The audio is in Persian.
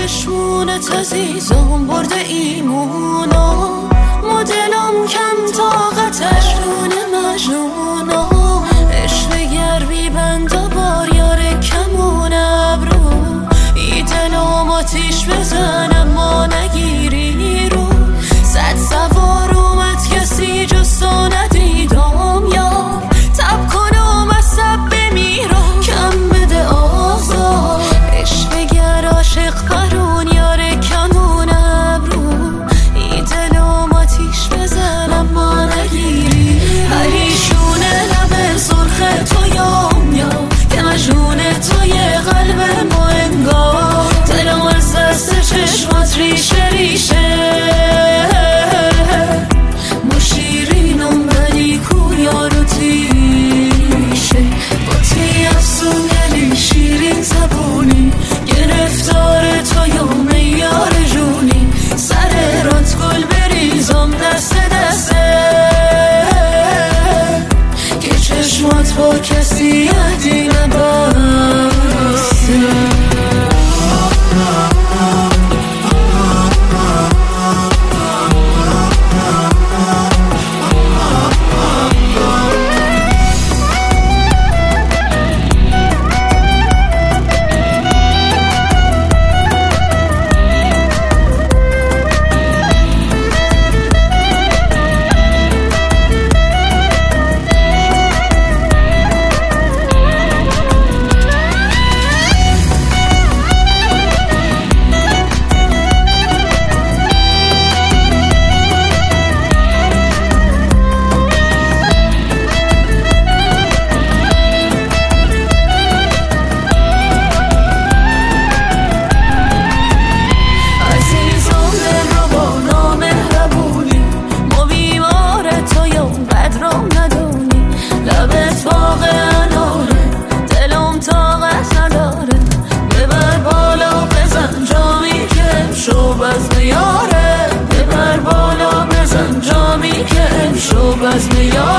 چشمونت عزیزم برده ایمونا، مدلم کم طاقت مجنون مجنونا، عشق گرمی بند و بار یار کمون ابرو، ای دلم آتیش بزنم ما نگیری رو، صد سوار اومد کسی جز تو ندیدم یار، تب کنم از سب بمیرم کم بده آزار، عشق گر عاشق پرون یار کمون ابرو، ای دلم آتیش بزنم ما نگیری، پریشونه لب سرخ تو یام یا که مجنون توی قلب ما انگار، دلم از دست چشمات ریشه ریشه، ما شیرینم ولی کو یارو تیشه، با تی افسونگری شیرین زبونی، گرفتار تو یوم یار جونی، سر رات گل بریزم دست دسته، که چشمات با کسی عهدی نبسته. بزم یاره ببر بالا بزن جامی که امشو بزم یاره